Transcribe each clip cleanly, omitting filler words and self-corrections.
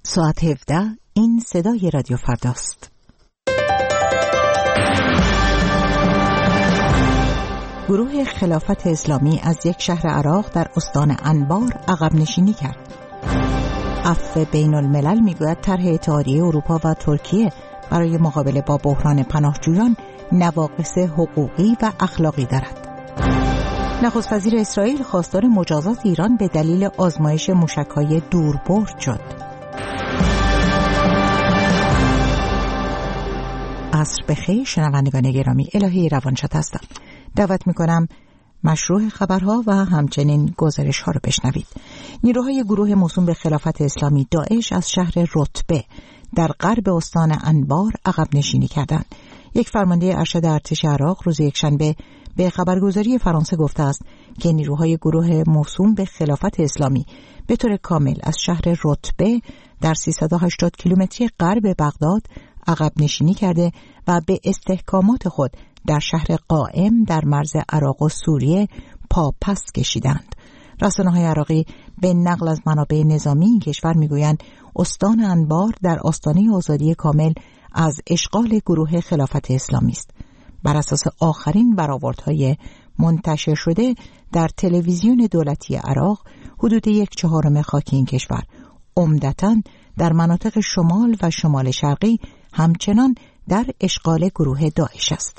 ساعت 17 این صدای رادیو فرداست. گروه خلافت اسلامی از یک شهر عراق در استان انبار عقب نشینی کرد. عفو بین الملل میگوید طرح اتحادیه اروپا و ترکیه برای مقابله با بحران پناهجویان نواقص حقوقی و اخلاقی دارد. نخست وزیر اسرائیل خواستار مجازات ایران به دلیل آزمایش موشک‌های دوربرد شد. عصر بخیر شنوندگان گرامی، الهی روانشاد هستم. دعوت میکنم مشروع خبرها و همچنین گزارش ها رو بشنوید. نیروهای گروه موسوم به خلافت اسلامی داعش از شهر رتبه در غرب استان انبار عقب نشینی کردند. یک فرمانده ارشد ارتش عراق روز یکشنبه به خبرگزاری فرانسه گفته است که نیروهای گروه موسوم به خلافت اسلامی به طور کامل از شهر رتبه در 380 کیلومتری غرب بغداد عقب نشینی کرده و به استحکامات خود در شهر قائم در مرز عراق و سوریه پا پس کشیدند. رسانه‌های عراقی به نقل از منابع نظامی این کشور میگویند استان انبار در آستانه آزادی کامل از اشغال گروه خلافت اسلامی است. بر اساس آخرین برآوردهای منتشر شده در تلویزیون دولتی عراق، حدود 1/4 خاک این کشور عمدتاً در مناطق شمال و شمال شرقی همچنان در اشغال گروه داعش است.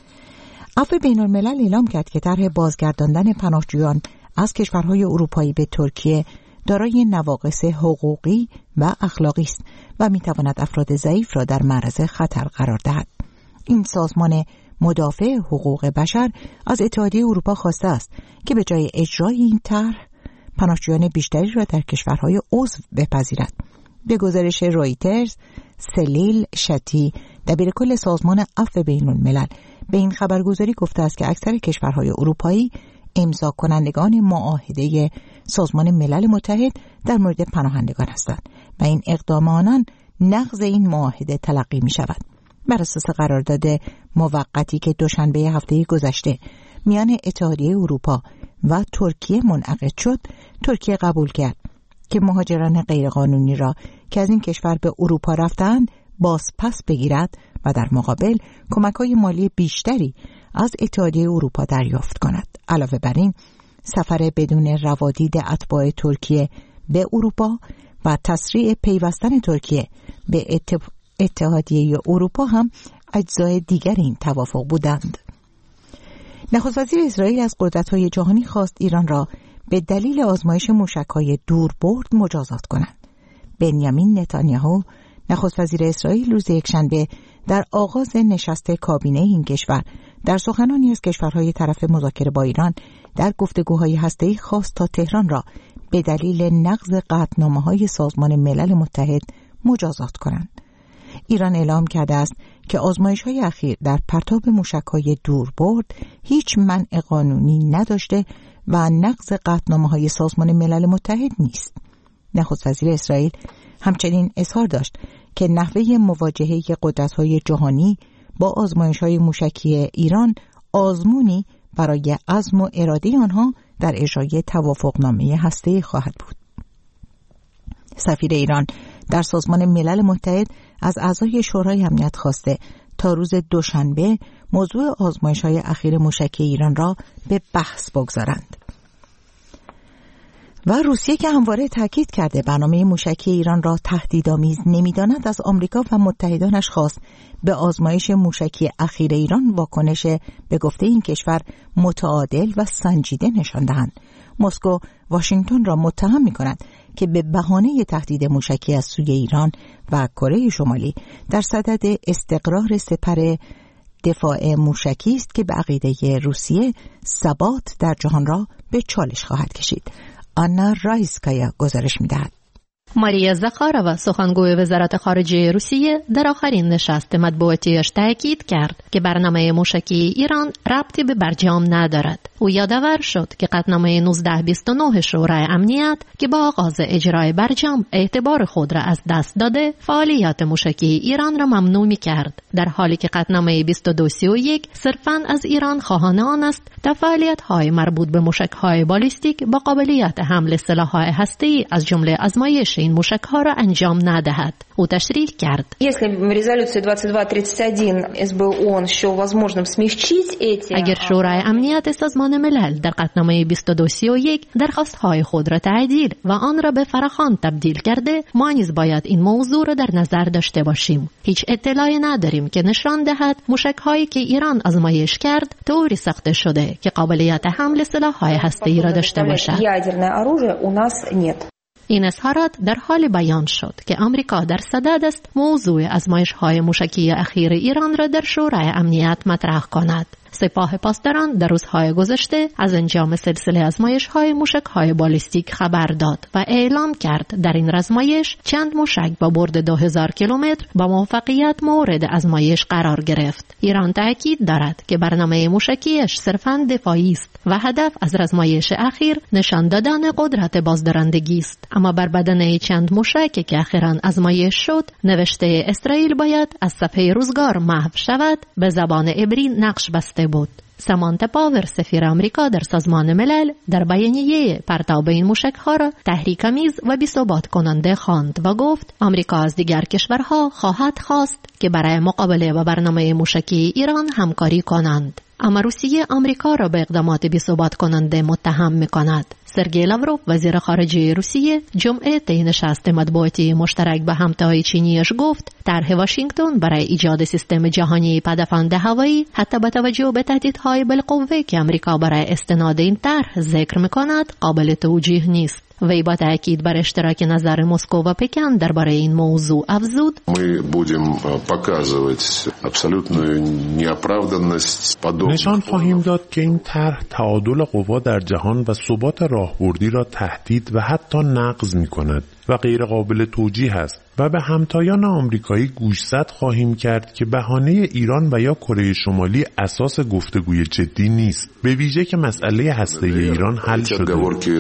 عفو بین الملل اعلام کرد که طرح بازگرداندن پناهجویان از کشورهای اروپایی به ترکیه دارای نواقص حقوقی و اخلاقی است و میتواند افراد ضعیف را در معرض خطر قرار دهد. این سازمان مدافع حقوق بشر از اتحادیه اروپا خواسته است که به جای اجرای این طرح پناهجویان بیشتری را در کشورهای عضو بپذیرد. به گزارش رویترز، سلیل شتی دبیرکل سازمان عفو بین الملل به این خبرگزاری گفته است که اکثر کشورهای اروپایی امضا کنندگان معاهده سازمان ملل متحد در مورد پناهندگان هستند و این اقدام آنان نقض این معاهده تلقی می شود. بر اساس قرارداد موقتی که دوشنبه هفته گذشته میان اتحادیه اروپا و ترکیه منعقد شد، ترکیه قبول کرد که مهاجران غیرقانونی را که از این کشور به اروپا رفتند باز پس بگیرد و در مقابل کمک‌های مالی بیشتری از اتحادیه اروپا دریافت کند. علاوه بر این، سفر بدون روادید اتباع ترکیه به اروپا و تسریع پیوستن ترکیه به اتحادیه اروپا هم اجزای دیگر این توافق بودند. نخست وزیر اسرائیل از قدرت‌های جهانی خواست ایران را به دلیل آزمایش موشک‌های دوربرد مجازات کنند. بنیامین نتانیاهو نخست وزیر اسرائیل روز یکشنبه در آغاز نشست کابینه این کشور در سخنانی از کشورهای طرف مذاکره با ایران در گفتگوهای هسته‌ای خواست تا تهران را به دلیل نقض قطعنامه‌های سازمان ملل متحد مجازات کنند. ایران اعلام کرده است که آزمایش‌های اخیر در پرتاب موشک‌های دوربرد هیچ منع قانونی نداشته و نقض قطعنامه‌های سازمان ملل متحد نیست. نخست وزیر اسرائیل همچنین اظهار داشت که نحوه مواجهه قدرت‌های جهانی با آزمایش‌های موشکی ایران آزمونی برای عزم و اراده آنها در اجرای توافقنامه هسته‌ای خواهد بود. سفیر ایران در سازمان ملل متحد از اعضای شورای امنیت خواسته تا روز دوشنبه موضوع آزمایش‌های اخیر موشکی ایران را به بحث بگذارند. و روسیه که همواره تاکید کرده برنامه موشکی ایران را تهدیدآمیز نمی‌داند، از آمریکا و متحدانش خواست به آزمایش موشکی اخیر ایران واکنش به گفته این کشور متعادل و سنجیده نشان دهند. مسکو واشنگتن را متهم می‌کند که به بهانه تهدید موشکی از سوی ایران و کره شمالی در صدد استقرار سپر دفاع موشکی است که به عقیده روسیه ثبات در جهان را به چالش خواهد کشید. آنا رایسکایا گزارش می‌دهد. ماریا زاخارова سخنگوی وزارت خارجه روسیه در آخرین نشست مطبوعاتیش تاکید کرد که برنامه موشکی ایران ربطی به برجام ندارد. او یادآور شد که قطعنامه 1929 شورای امنیت که با آغاز اجرای برجام اعتبار خود را از دست داده، فعالیت موشکی ایران را ممنوع می‌کرد، در حالی که قطعنامه 2231 صرفاً از ایران خواهان آن است تا فعالیت‌های مربوط به موشک‌های بالیستیک با قابلیت حمل سلاح‌های هسته‌ای از جمله آزمایش آزمایش این موشک‌ها را انجام ندهد. او تشریح کرد: اگر شورای امنیت سازمان ملل در قطعنامه 2231 درخواست‌های خود را تعدیل و آن را به فراخوان تبدیل کرده، ما نیز باید این موضوع را در نظر داشته باشیم. هیچ اطلاعی نداریم که نشان دهد موشک‌هایی که ایران آزمایش کرد طوری ساخته شده که قابلیت حمل سلاح‌های هسته‌ای را داشته باشد. این اظهارات در حال بیان شد که آمریکا در صدد است موضوع آزمایش‌های موشکی اخیر ایران را در شورای امنیت مطرح کند. سپاه پاسداران در روزهای گذشته از انجام سلسله آزمایش‌های موشک‌های بالستیک خبر داد و اعلام کرد در این آزمایش چند موشک با برد 2000 کیلومتر با موفقیت مورد آزمایش قرار گرفت. ایران تاکید دارد که برنامه موشکیش صرفاً دفاعی است و هدف از آزمایش اخیر نشان دادن قدرت بازدارندگی است. اما بر بدنه چند موشک که اخیراً آزمایش شد نوشته اسرائیل باید از صفحه روزگار محو شود به زبان عبری نقش بسته بود. سامانتا پاور سفیر آمریکا در سازمان ملل در بیانیه پرتاب این موشک‌ها را تحریک‌آمیز و بی‌ثبات کننده خواند و گفت آمریکا از دیگر کشورها خواهد خواست که برای مقابله با برنامه موشکی ایران همکاری کنند. اما روسیه آمریکا را به اقدامات بی‌ثبات کننده متهم می‌کند. سرگئی لاوروف وزیر خارجه روسیه جمعه طی نشست مطبوعاتی مشترک با همتای چینیش گفت طرح واشنگتن برای ایجاد سیستم جهانی پدافند هوایی حتی با توجه به تهدیدهای بالقوه که آمریکا برای استناد این طرح ذکر می‌کند قابل توجیه نیست. وی با تأکید بر اشتراک نظر مسکو و پکن درباره این موضوع افزود: نشان خواهیم داد که این طرح تعادل قوا در جهان و ثبات راهبردی را تهدید و حتی نقض می‌کند و غیر قابل توجیه است و به همتایان آمریکایی گوشزد خواهیم کرد که بهانه ایران و یا کره شمالی اساس گفتگوی جدی نیست، به ویژه که مسئله هسته‌ای ایران حل شده.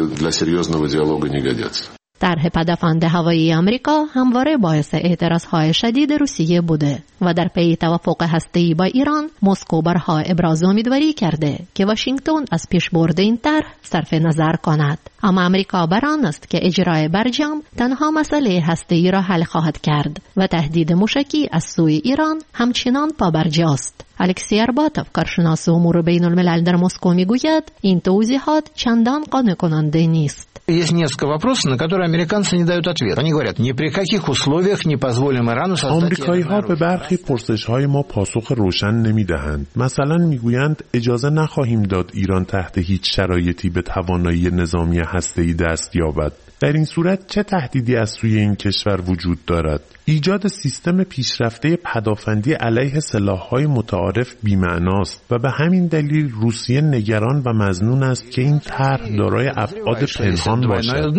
طرح پدافند هوایی آمریکا همواره باعث اعتراضهای شدید روسیه بوده و در پی توافق هسته‌ای با ایران مسکو بارها ابراز امیدواری کرده که واشنگتن از پیشبرد این طرح صرف نظر کند. اما آمریکا بر آن است که اجرای برجام تنها مسئله هسته‌ای را حل خواهد کرد و تهدید موشکی از سوی ایران همچنان پابرجاست. الکسی ارباتوف کارشناس امور بین الملل در مسکو میگوید این توضیحات چندان قانع کننده نیست. Есть несколько вопросов, на которые американцы не дают ответ. Они говорят, ни при каких условиях не позволим Ирану создать. آمریکایی‌ها به برخی پرسش‌های ما پاسخ روشن نمی‌دهند. مثلا میگویند اجازه نخواهیم داد ایران تحت هیچ شرایطی به توانایی نظامی هسته‌ای دست یابد. در این صورت چه تهدیدی از سوی این کشور وجود دارد؟ ایجاد سیستم پیشرفته پدافندی علیه سلاح‌های متعارف بی‌معناست و به همین دلیل روسیه نگران و مظنون است که این طرح دارای ابعاد پنهان باشد.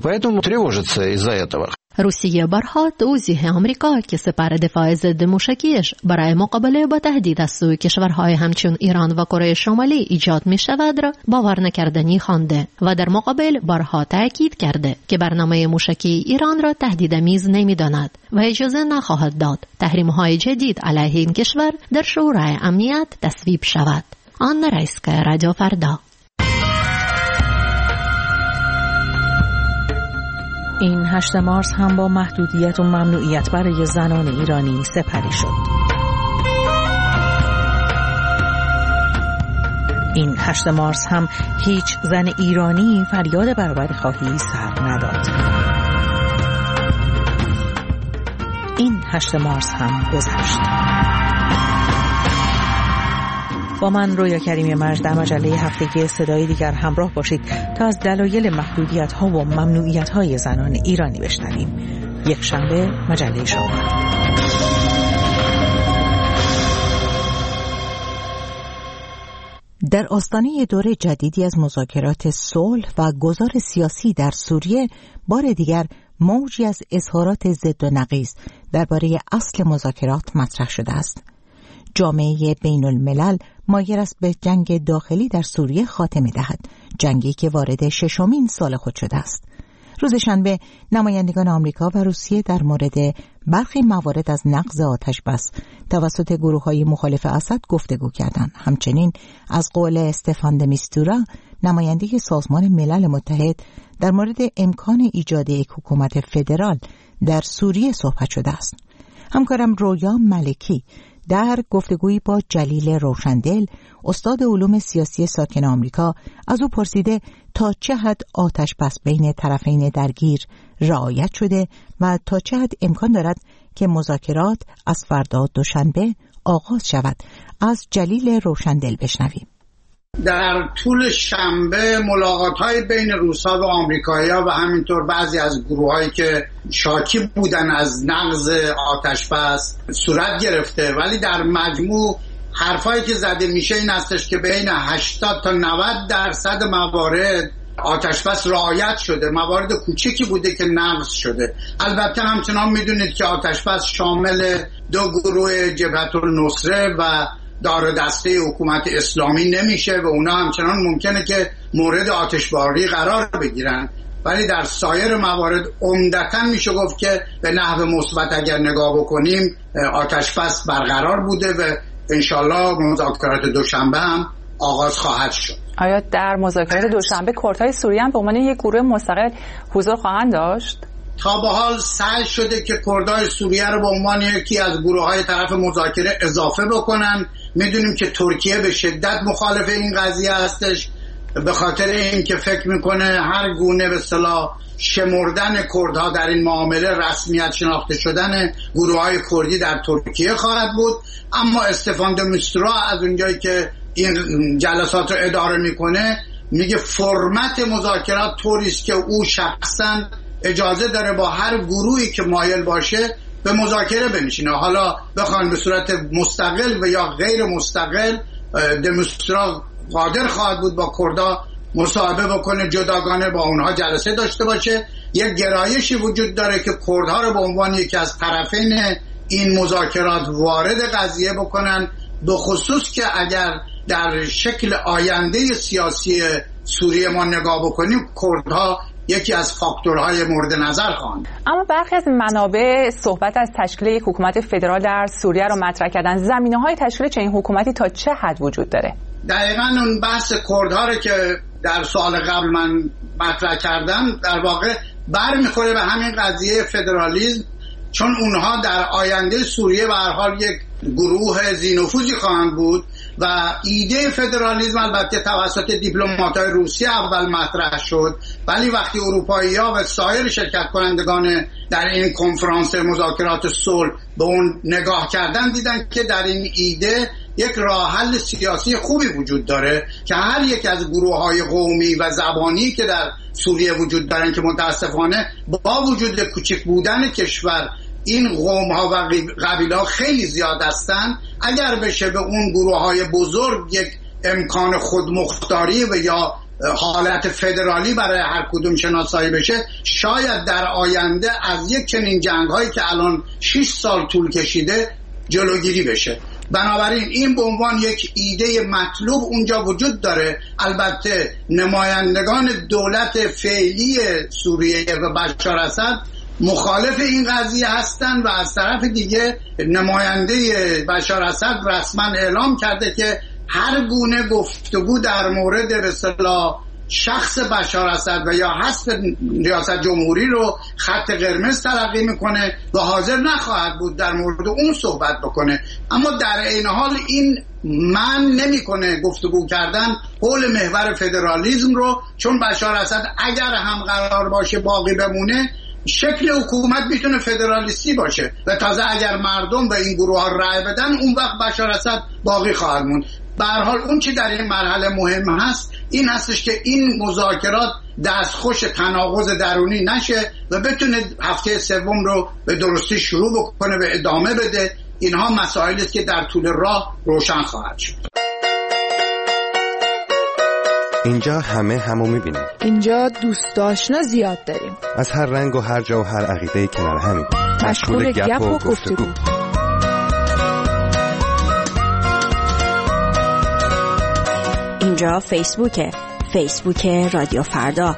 روسیه بارها توضیح آمریکا که سپر دفاع ضد موشکیش برای مقابله با تهدید از سوی کشورهای همچون ایران و کره شمالی ایجاد می شود را باور نکردنی خوانده و در مقابل بارها تأکید کرده که برنامه موشکی ایران را تهدیدآمیز نمی داند و اجازه نخواهد داد تحریم‌های جدید علیه این کشور در شورای امنیت تصویب شود. آن رایسکا، رادیو فردا. این 8 مارس هم با محدودیت و ممنوعیت برای زنان ایرانی سپری شد. این 8 مارس هم هیچ زن ایرانی فریاد برابری خواهی سر نداد. این 8 مارس هم گذشت. با من رویا کریمی مرج در مجله هفتگی صدای دیگر همراه باشید تا از دلایل محدودیت‌ها و ممنوعیت‌های زنان ایرانی بشنویم. یک شنبه مجله شما. در آستانه دوره جدیدی از مذاکرات صلح و گذار سیاسی در سوریه بار دیگر موجی از اظهارات ضد و نقیض درباره اصل مذاکرات مطرح شده است. جامعه بین الملل مایل است به جنگ داخلی در سوریه خاتمه دهد، جنگی که وارد 6مین سال خود شده است. روز شنبه نمایندگان آمریکا و روسیه در مورد برخی موارد از نقض آتش بس توسط گروه‌های مخالف اسد گفتگو کردند. همچنین از قول استفان د میستورا، نماینده سازمان ملل متحد، در مورد امکان ایجاد یک حکومت فدرال در سوریه صحبت شده است. همکارم رویا ملکی در گفتگویی با جلیل روشندل، استاد علوم سیاسی ساکن آمریکا، از او پرسیده تا چه حد آتش بس بین طرفین درگیر رعایت شده و تا چه حد امکان دارد که مذاکرات از فردا دوشنبه آغاز شود. از جلیل روشندل بشنویم. در طول شنبه ملاقات‌های بین روس‌ها و آمریکایی‌ها و همینطور بعضی از گروه‌هایی که شاکی بودن از نقض آتش‌بس صورت گرفته، ولی در مجموع حرفایی که زده میشه این هستش که بین 80 تا 90% موارد آتش‌بس رعایت شده. موارد کوچکی بوده که نقض شده. البته همچنان میدونید که آتش‌بس شامل دو گروه جبهت النصره و دار دسته حکومت اسلامی نمیشه و اونا همچنان ممکنه که مورد آتشباری قرار بگیرن، ولی در سایر موارد عمدتاً میشه گفت که به نحو مثبت اگر نگاه بکنیم آتشبس برقرار بوده و انشالله مذاکرات دوشنبه هم آغاز خواهد شد. آیا در مذاکرات دوشنبه کردهای سوریه هم به عنوان یک گروه مستقل حضور خواهند داشت؟ تا به حال سعی شده که کردهای سوریه رو به عنوان یکی از گروه‌های طرف مذاکره اضافه بکنن. میدونیم که ترکیه به شدت مخالف این قضیه هستش، به خاطر اینکه فکر میکنه هر گونه به اصطلاح شمردن کردها در این معامله رسمیت شناخته شدن گروه‌های کردی در ترکیه خواهد بود. اما استفان د میستورا از اونجایی که این جلسات رو اداره میکنه میگه فرمت مذاکرات طوری است که او شخصا اجازه داره با هر گروهی که مایل باشه به مذاکره بنشینه. حالا بخوان به صورت مستقل و یا غیر مستقل، د میستورا قادر خواهد بود با کردها مصاحبه بکنه، جداگانه با اونها جلسه داشته باشه. یک گرایشی وجود داره که کردها رو به عنوان یکی از طرفین این مذاکرات وارد قضیه بکنن، به خصوص که اگر در شکل آینده سیاسی سوریه ما نگاه بکنیم کردها یکی از فاکتورهای مورد نظر خواهند. اما برخی از منابع صحبت از تشکیل یک حکومت فدرال در سوریه رو مطرح کردن. زمینه‌های تشکیل چنین حکومتی تا چه حد وجود داره؟ دقیقاً اون بحث کردها رو که در سوال قبل من مطرح کردم در واقع برمیخوره به همین قضیه فدرالیسم، چون اونها در آینده سوریه به هر حال یک گروه ذی‌نفوذی خواهند بود و ایده فدرالیسم البته توسط دیپلمات‌های روسیه اول مطرح شد، ولی وقتی اروپایی‌ها و سایر شرکت کنندگان در این کنفرانس مذاکرات صلح به اون نگاه کردن، دیدن که در این ایده یک راه حل سیاسی خوبی وجود داره که هر یک از گروه‌های قومی و زبانی که در سوریه وجود دارن که متاسفانه با وجود کوچک بودن کشور این قوم‌ها و قبیله‌ها خیلی زیاد هستن، اگر بشه به اون گروه‌های بزرگ یک امکان خودمختاری و یا حالت فدرالی برای هر کدوم شناسایی بشه، شاید در آینده از یک چنین جنگ‌هایی که الان 6 سال طول کشیده جلوگیری بشه. بنابراین این به عنوان یک ایده مطلوب اونجا وجود داره. البته نمایندگان دولت فعلی سوریه و بشار اسد مخالف این قضیه هستند و از طرف دیگه نماینده بشار اسد رسما اعلام کرده که هر گونه گفتگو در مورد به اصطلاح شخص بشار اسد و یا حذف ریاست جمهوری رو خط قرمز تلقی میکنه و حاضر نخواهد بود در مورد اون صحبت بکنه. اما در این حال این من نمیکنه گفتگو کردن حول محور فدرالیسم رو، چون بشار اسد اگر هم قرار باشه باقی بمونه شکل حکومت میتونه فدرالیستی باشه و تازه اگر مردم به این گروه ها رأی بدن اون وقت بشار اسد باقی خواهد موند. به هر حال اون چی در این مرحله مهم هست این هستش که این مذاکرات دستخوش تناقض درونی نشه و بتونه هفته سوم رو به درستی شروع بکنه و ادامه بده. اینها مسائلی است که در طول راه روشن خواهد شد. اینجا همه همو میبینیم. اینجا دوست آشنا زیاد داریم. از هر رنگ و هر جا و هر عقیده‌ای کنار همیم. مشغول گپ و گفتگو. اینجا فیسبوکه. فیسبوک رادیو فردا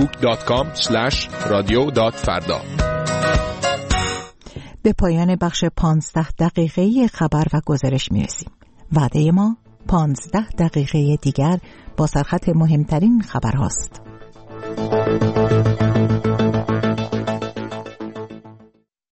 facebook.com/radio.farda. به پایان بخش 15 دقیقه‌ای خبر و گزارش میرسیم. وعده ما 15 دقیقه دیگر با سرخط مهمترین خبرهاست.